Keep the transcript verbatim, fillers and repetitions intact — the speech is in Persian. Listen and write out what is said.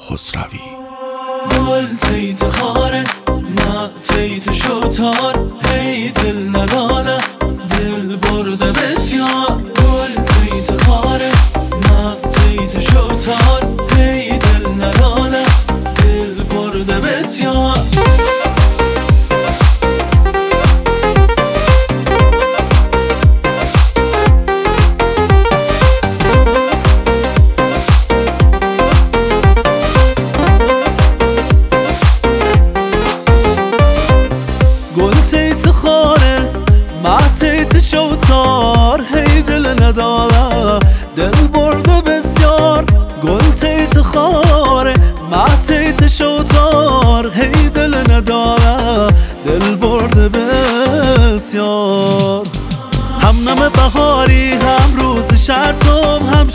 خسروی. گل تیت خاره نه تیت شوتار، هی دل نداده دل برده بسیار. گل تیت خاره نه تیت شوتار، هی دل نداده دل برده بسیار. گل تیت خاره ما تیت شوتار، هی دل نداره دل برده بسیار. گل تیت خاره ما تیت شوتار، هی دل نداره دل برده بسیار. هم نم بهاری هم روز شرطم، هم